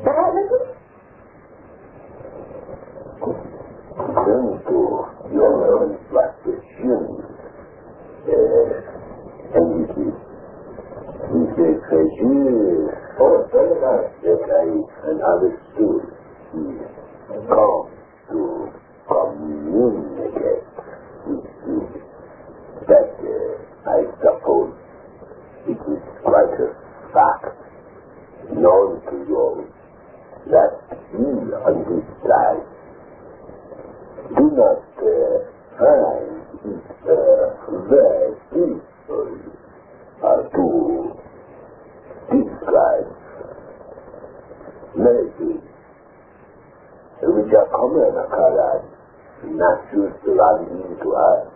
right, Nicholas? According to your own practitioner, he said, that I understood he come to communicate with you. That I suppose it is quite a fact known to you that he on this side do not find it very easy to describe maybe which are common occurrence not just running into us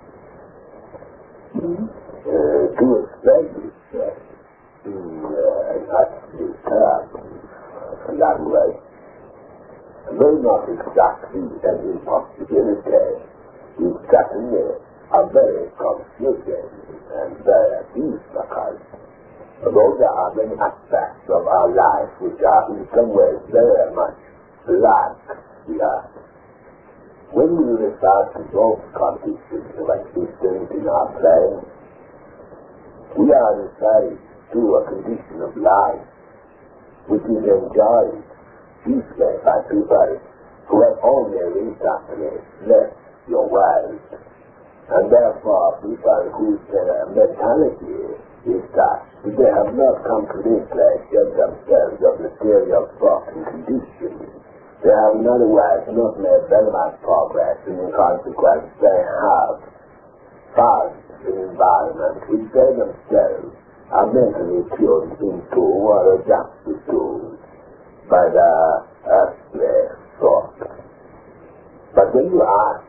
to establish that in an abstract language though not exactly an impossibility, is certainly a very confusing and very difficult. Although there are many aspects of our life which are in some ways very much like the earth. When we refer to those conditions of existence in our plane, we are referring to a condition of life which is enjoyed chiefly by people who have only recently left your world, and therefore people whose mentality is such that they have not completely shed themselves of material thought and condition. They have, in other words, not made very much progress, and in consequence they have found an environment which they themselves are mentally tuned into or adjusted to by the earthly thought. But when you ask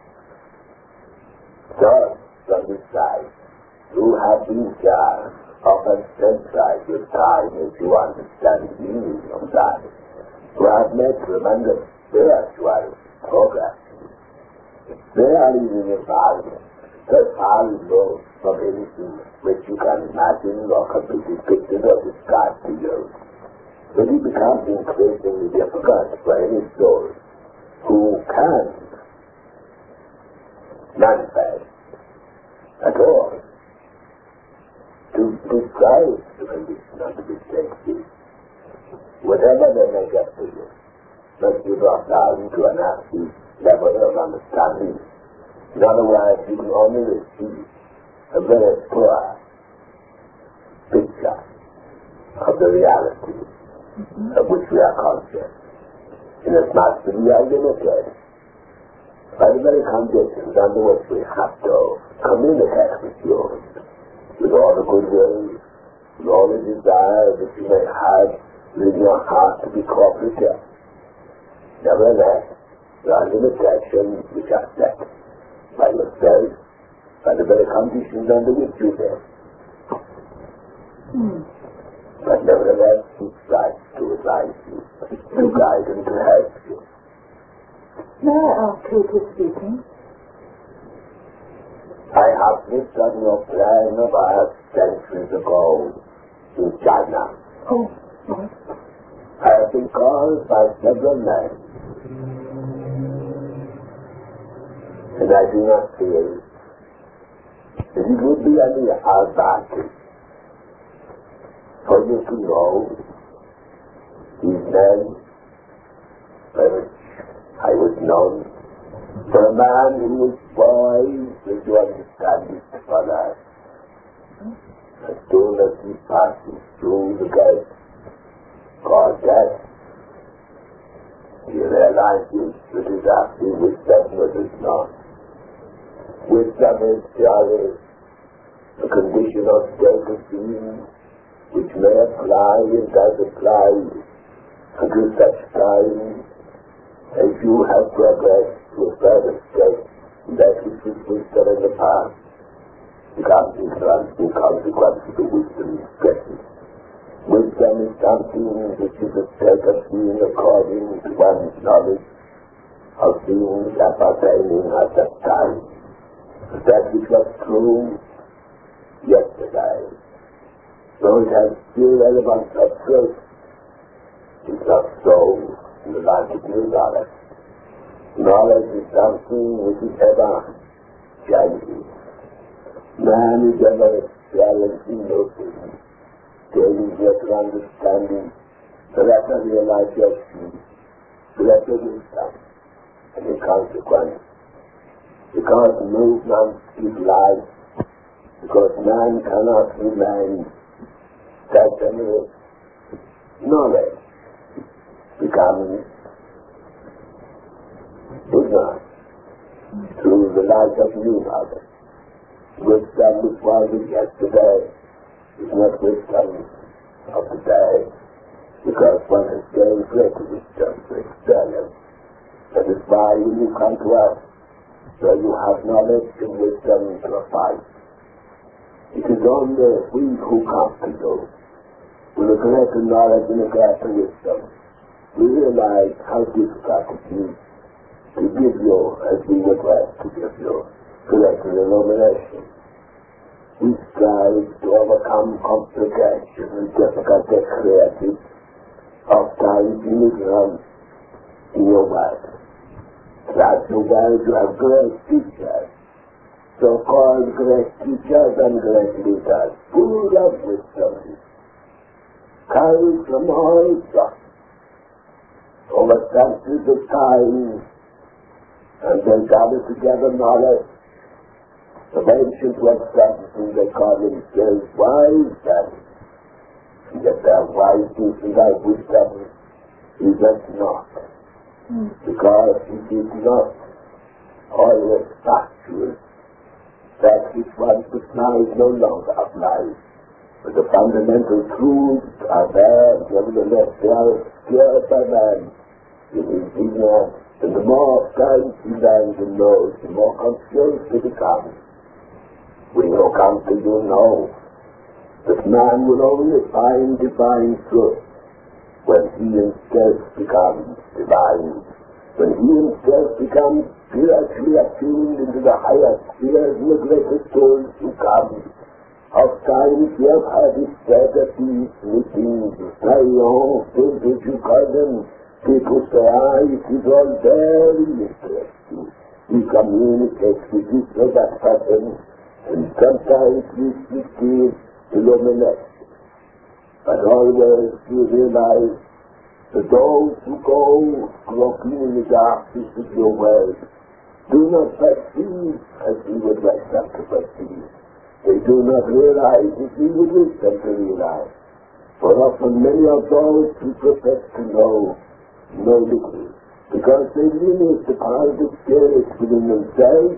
those on this side who have been here often centralized with time as you understand the meaning of that, who have made tremendous spiritual progress, they are in an environment so far removed from anything which you can imagine or completely picture or describe to you. But it becomes increasingly difficult for any soul who can manifest at all to describe the condition under which they exist. Whatever they may get to you must be brought down to an absolute level of understanding. In other words, you can only receive a very poor picture of the reality of which we are conscious, inasmuch as we are limited by the very conditions under which we have to communicate with you, with all the goodwill, with all the desire that you may have in your heart to be cooperative. Nevertheless, there are limitations which are set by yourself, by the very conditions under which you live. But nevertheless, he tries to advise you, to guide and to help you. May I ask who is speaking? I have lived on your plan about centuries ago in China. Oh, yes. I have been called by several men, and I do not feel that it would be any advantage for you to know these men by which I was known, for a man who was wise as you understand it for that. As soon as he passes through the gate called death, he realizes that his acting wisdom was not. Wisdom is purely a condition of state of being which may apply and does apply until such time as you have progressed to a further state that which was wisdom in the past becomes in consequence of the wisdom in the present. Wisdom is something which is a state of being according to one's knowledge of things appertaining at that time. That which was true yesterday, so it has still relevance of truth is not so in the light of new knowledge. Knowledge is something which is ever changing. Man is ever experiencing those things, gaining greater understanding, greater realization, greater wisdom, and in consequence, because movement is life, because man cannot remain stationary, knowledge becomes ignorance through the light of new knowledge. Wisdom which was yesterday is not wisdom of today, because one has gained greater wisdom to experience. That is why when you come to us, where you have knowledge and wisdom to abide, it is only we who come to you with a greater knowledge and a greater wisdom. We realize how difficult it is to give you, as we would like to give you, greater illumination. We strive to overcome complication and difficulty created oftentimes in ignorance in your world. Throughout your world you have great teachers, so-called great teachers and great leaders, full of wisdom, carried from all sorts, over centuries of time, and they gather together knowledge. The ancient ones something they call themselves wise men, and yet their wiseness and their wisdom is not, because it is not always factual. That which one supplies no longer applies. But the fundamental truths are there, nevertheless they are obscured by man in his ignorance. And the more times he learns and knows, the more confused he becomes. We who come to you know that man will only find divine truth when he himself becomes divine, when he himself becomes spiritually attuned into the higher spheres and the greater souls to come. Oftentimes we have had it said that these meetings, salons, things which you call them, people say, it is all very interesting. We communicate with this or that person, and sometimes we receive illumination. But always we realize that those who go groping in the darkness of your world do not perceive as we would like them to perceive. They do not realize as we would wish them to realize. For often many of those who profess to know little, because they limit the power of spirit within themselves.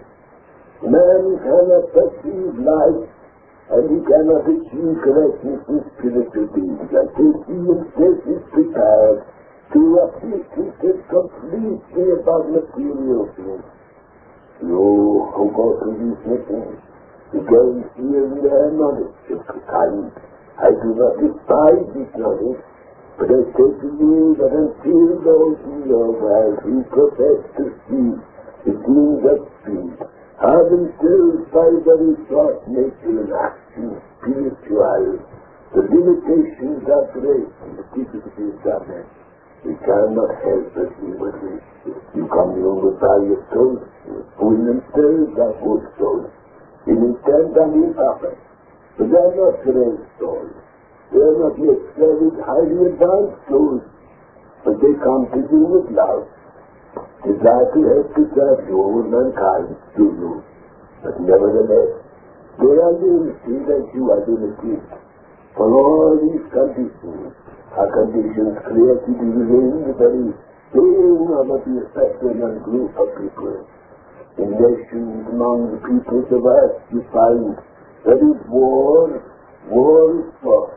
Man cannot perceive life, and he cannot achieve correctness in spiritual beings until he himself is prepared to uplift himself completely above material things. You who go to these meetings, you gain here and there knowledge of the kind. I do not despise this knowledge, but I say to you that until those in your world who profess to see the things of speed are themselves by very thought, nature and action spiritual, the limitations are great and the difficulties are met. We cannot help as we would wish. You commune with various souls who in themselves are good souls, in intent and imperfect, but they are not great souls. They are not yet very highly advanced souls, but they come to you with love, desire to help to serve you over mankind to you. But nevertheless, they are limited as you are limited. For all these conditions are conditions created within the very being of a special group of people. In nations among the peoples of earth you find that is war is fought.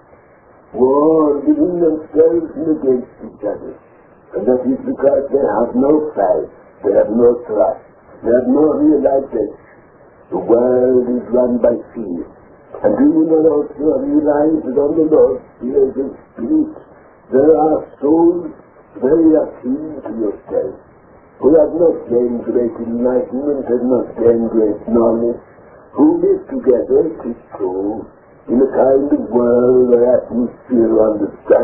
War within themselves and against each other. And that is because they have no faith, they have no trust, they have no realization. The world is run by fear. And do you not also realize that on the Lord's spheres of spirit there are souls very akin to yourself, who have not gained great enlightenment, have not gained great knowledge, who live together, it is true, in a kind of world or atmosphere of understanding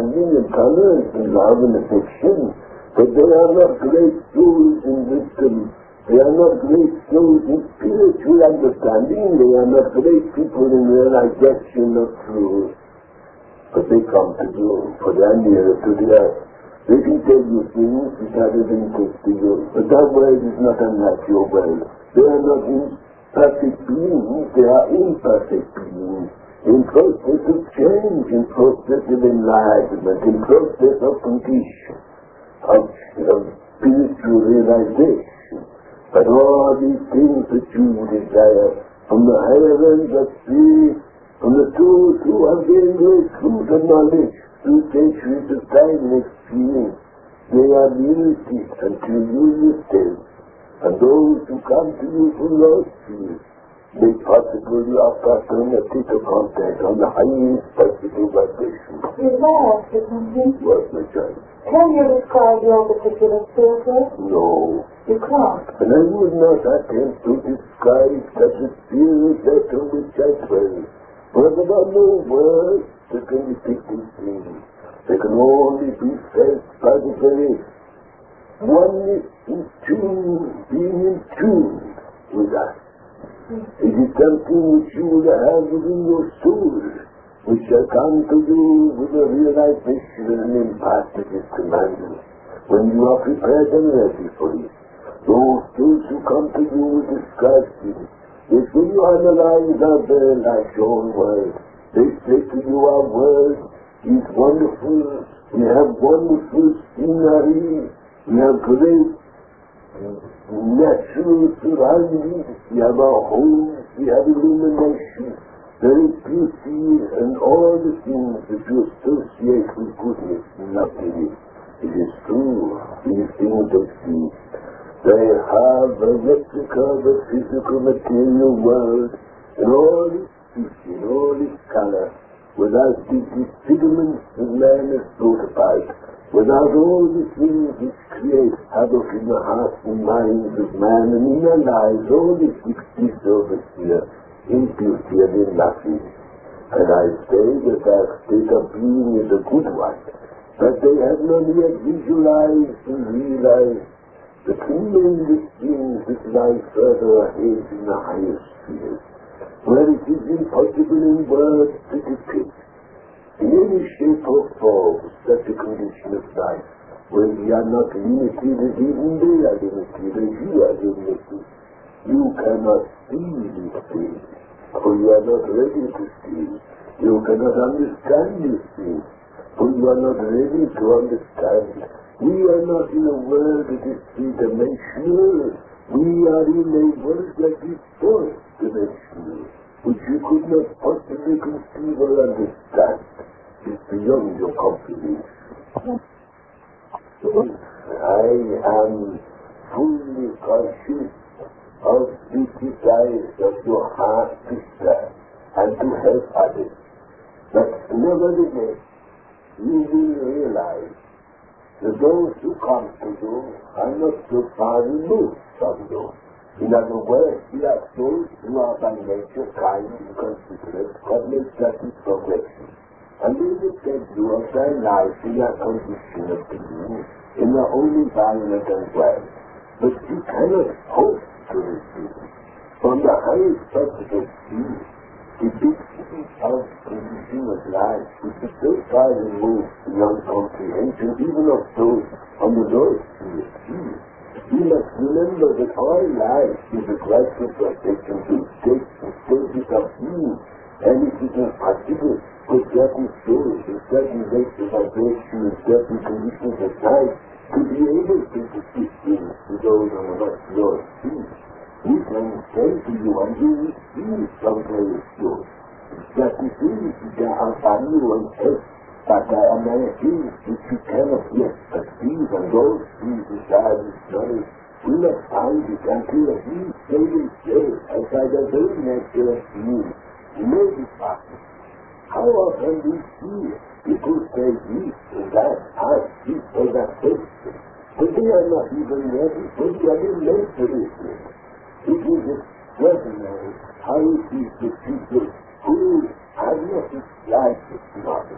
understanding and tolerance and love and affection, but they are not great souls in wisdom. They are not great souls in spiritual understanding. They are not great people in realization of truth. But they come to you, for they are nearer to the earth. They can tell you things which are of interest to you, but that world is not unlike your world. They are not imperfect beings, they are imperfect beings, in process of change, in process of enlightenment, in process of completion, of spiritual realization. But all these things that you desire, from the higher ends of spirit, from the souls who have gained great fruit of knowledge, through centuries of time and experience, they are limited until you yourself. And those who come to you from those fields, they possibly offer alternative contact on the highest possible vibration. Is that something? What, my child? Can you describe your particular spirit world? No. You can't. And I would not attempt to describe such a spirit that on which I dwell. For there are no words that can depict these things. They can only be felt by the very oneness in tune, being in tune with us. It is something which you will have within your soul, which shall come to you with a realization and impact of His commandments, when you are prepared and ready for it. Those souls who come to you will describe things. They say you analyze out there like your own world. They say to you our world is wonderful. We have wonderful scenery. We have great natural surroundings. We have our homes. We have illumination. There is beauty and all the things that you associate with goodness and loveliness. It is true. These things exist. They have a replica of the physical material world in all its beauty, in all its color, without the disfigurements that man has brought about, without all the things which create havoc in the hearts and minds of man and in their lives, all this exists over here in beauty and in nothing. And I say that that state of being is a good one, but they have not yet visualized and realized the tremendous things that lie further ahead in the higher spheres, where it is impossible in words to depict in any shape or form such a condition of life, where we are not limited as even they are limited, as you are limited. You cannot see these things, for you are not ready to see. You cannot understand these things, for you are not ready to understand. We are not in a world that is three-dimensional. We are in a world that is fourth-dimensional, which you could not possibly conceive or understand. It's beyond your comprehension. I am fully conscious of the desires of your heart to serve and to help others. But nevertheless, you will realize that those who come to you are not so far removed from you. In other words, we are those who are by nature kind and considerate, God makes that is progression. And they will tell you of their life in their condition of being, in their own environment as well. But you cannot hope to receive from the highest possible view the dictation of condition of life, which is so far removed beyond comprehension, even of those on the lowest sphere. You must remember that all life is a gradual procession to stages of being, and it is impossible for certain souls in certain rates of vibration and certain conditions of life to be able to depict things to those on the much lower sphere. We can say to you and you will see from various sources that the things that are value and help, but there are many things which you cannot yet perceive, and those things which are discovered will not find it until at least they will say, as by their very nature of being, may be possible. How often we see people say this and that, ask this or that question, but they are not even ready for the elementary things. It is extraordinary how it is the people who have not the slightest knowledge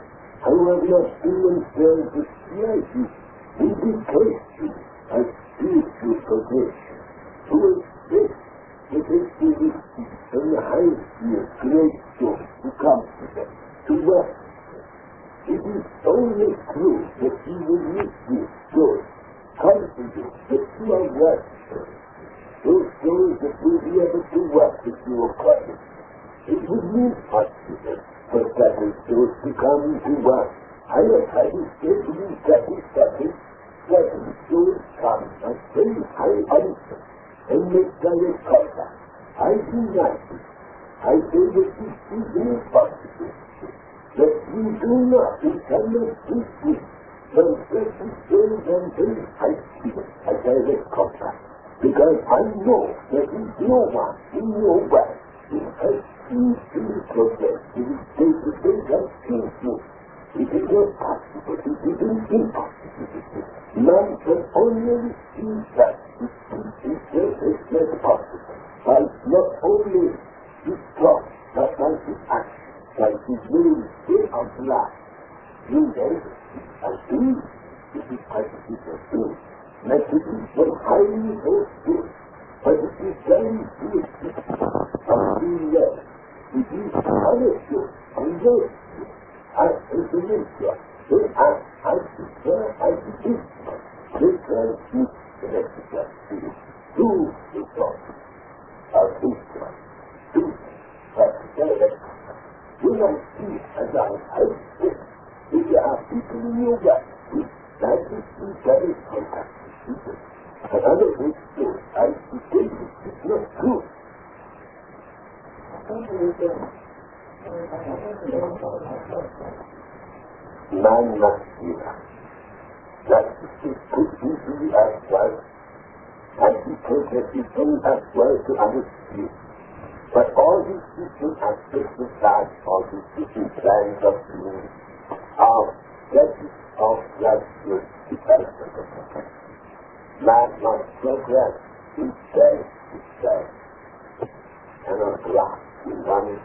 however not in themselves the slightest indication of spiritual progression, to expect that they will receive from the high sphere great source to comfort, to work. It is only true that he will meet this source, confident that you are working. Those souls that will be able to work with your credit. It would be impossible for certain souls to come to work. I have had it said to me certain souls come at very high answer and make direct contact. I deny it. I say that this is impossible. That we do not, we cannot do this from certain souls and very high spirits at direct contact. Because I know that is no one in your way who has seen spiritual progress in his day-to-day and thinking. It is not possible, it is impossible. Man can only receive that which is as possible by not only his thought, but by his action, by his will, state of life. You know, as soon as it is possible to do. Messages from highly hopeful, but it is very good of being there. It is punishment and work. As a nature, they act as it is. They transmit the necessary to the thought of Israel. To that direct. When I see as I have said, if there are people in your way, that is the very contact. Another thing is, I say it's not true. Man must be that. That is put easily as well, and he processes things as well to understand. But all these different aspects of life, all these different plans of being, are judges of righteous development. Man must progress itself, and not grasp in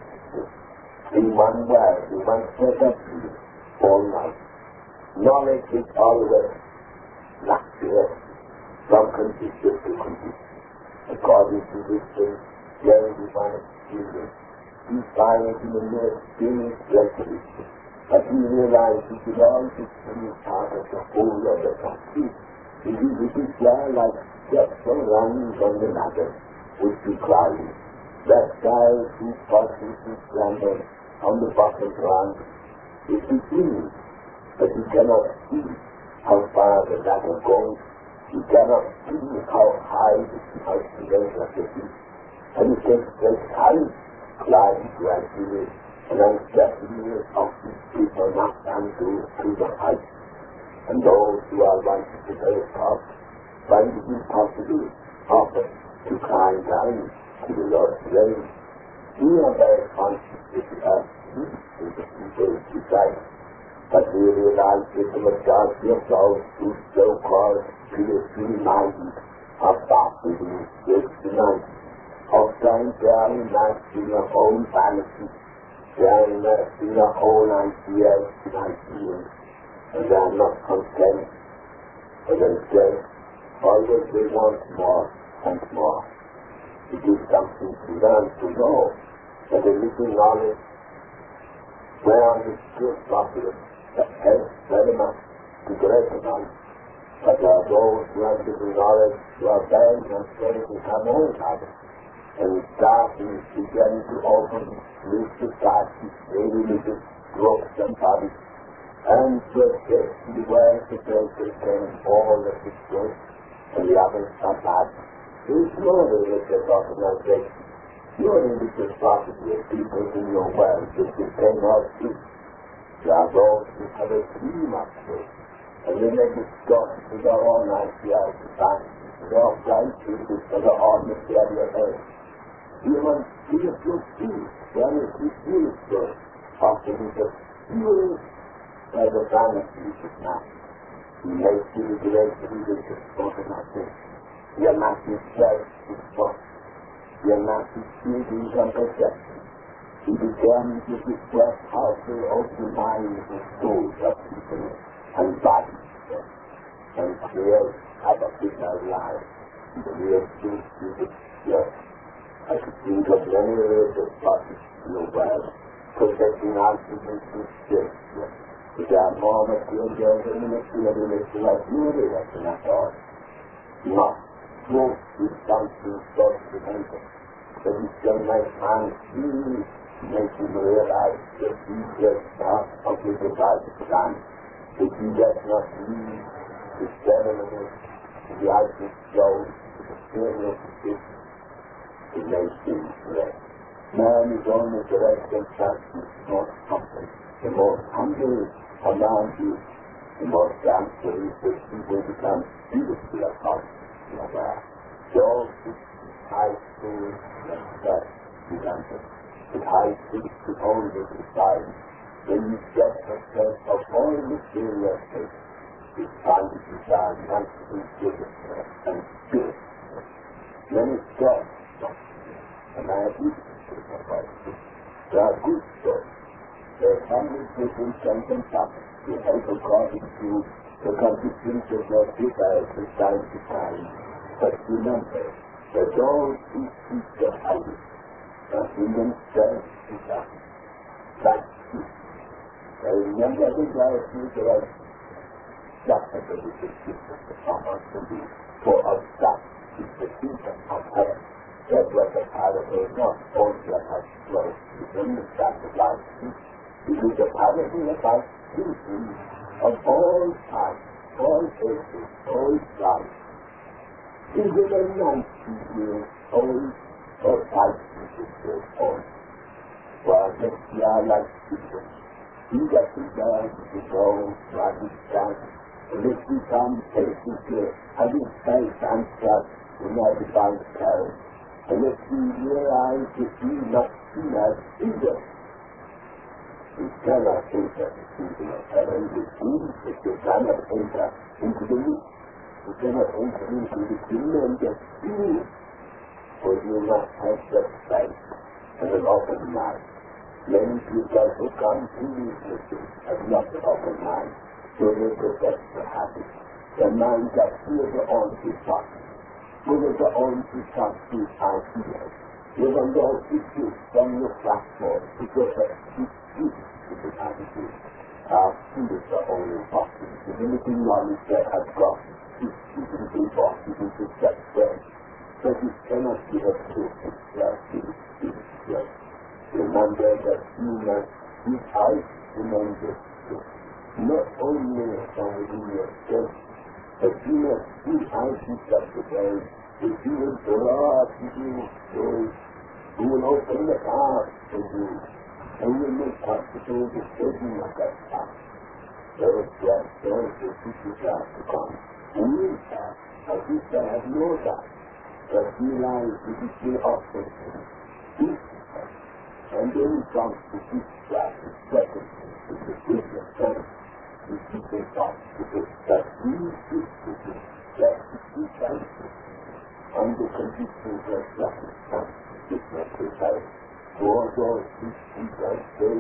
one world, in one set of views, all night. Knowledge is always fluctuating from condition to condition. According to this thing, there is one experience. He finds in the mere experience recognition. But he realizes that all this thing is part of the whole of the country. It is there like steps or rungs on the ladder, which we climb. That child who passes his slumber on the bottom rung, it is clean, but he cannot see how far the ladder goes. He cannot see how high the height of the feet. And it takes great time, climb gradually, and uncertainly of these people not unto the height. And those who are wanting to the top find it impossible often to climb down to the Lord's range. We are very conscious that we are in the people to sight, but we realize that the majority of those who so-called spiritually minded are battling with the night. Oftentimes they are immersed in their own vanity, they are immersed in their own ideas and ideals. And they are not content for themselves. Always they want more and more. It is something to learn to know that a little knowledge, where is still popular, that helps very much to greater knowledge. But there are those who have little knowledge, who are bad and afraid to have more knowledge. And darkness began to open with society, religious groups and bodies. And to accept the words that they contain all that is good, and the others are bad. There is no religious organization, no religious property of people in your world that contain all truth. There are those who have a dream of truth, and they make it stop to their own ideas to find their blind truth for the own material earth. You must see if you see, there is this spiritual, often it is feeling by the vanity which is not. He makes you the great religious spoken of this. You are not yourself is spoken. You are not his feelings and perceptions. He determines with his self how to open minds and souls reactions to the stress. I could think of many areas of bodies in the world, protecting oxygen from stress. Which are more material than the material like beauty that's in our thought. Not close to something self-preventive. But it's just like man sees, makes him realize that he just not of his advice time. That he does not need the ceremony, the item shows, the spirit of the system. It makes him rest. Man is only direct and practice, not humble. The more humble around you, the more dancer is that people become beautifully accomplished aware. So, high school and that presented. The high school could only decide when you get yourself of all material things, it's time to decide not to be given and spirit. Then it's God. And I have used to there are good stories. There are families with intent and topics to help according to the conditions of their desires from time to time. But remember that those who seek the highest are in themselves enough. That's true. Remember the gratitude that I suffered the decision of us to be for us that is the kingdom of heaven. That was a parable not only about growth within the sacrifice. It is a parable about teaching of all time, all ages, all life. Is it a 90-year-old or 5-year-old? Well, we are like people. We get to learn to go, to understand, and if we come patiently, having faith and trust in our divine parents, and if we realize that we must see as either, we cannot enter the kingdom of heaven with things that we cannot enter into the root. We cannot enter into the kingdom and get feeling, for you must have that faith and an open mind. Many people who come to these meetings have not an open mind, so they protect the habit. Their minds are full of their own thoughts, full of their own preconceived ideas. Even though it is from your platform, because of the attitude, our students are only talking. The limiting knowledge that has got is to talk, it is to set friends. But it cannot give us truth itself, it is itself. Remember that you must keep out remember truth. Not only from within yourself, but you must keep out yourself today. If you will draw to you those who will open the path to you, and will make possible the taking of that path. Those who teach us to come. And we have, as we say, have no doubt, that realize that it will offer peace. And then comes to this class, the second, is the business sense, which is the thought, that we should do that we can and the conditions of sacrifice, which must be held. For those who speak and say,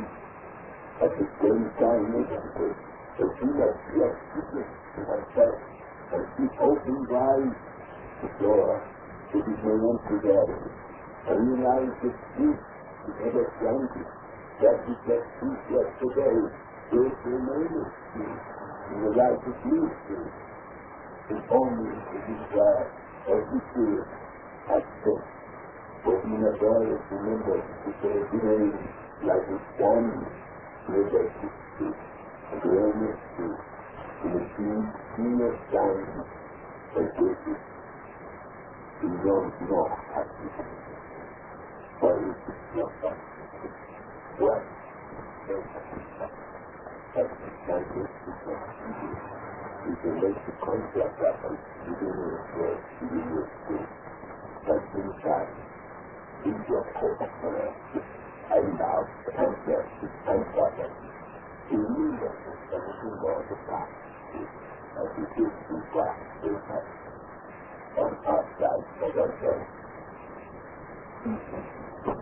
at the same time negative, that we must get secret to ourselves and keep open wide the door to be joined together. And realize that this is ever granted, that we get peace yesterday, this remains peace, in the life of ministry. If only it is God, every fear has faith. But in a day, remember to say today, like a stand, with a speech, a greatness speech, in a senior stand, and cases. You don't know how to do it. But it is not that. What? That's the chances to do. You can make the concept happen, you can do it first, you can do it too. That's inside. In your focus on it, and now the concept is uncovered. You need it, and it will go to practice. As you do to practice, on outside of our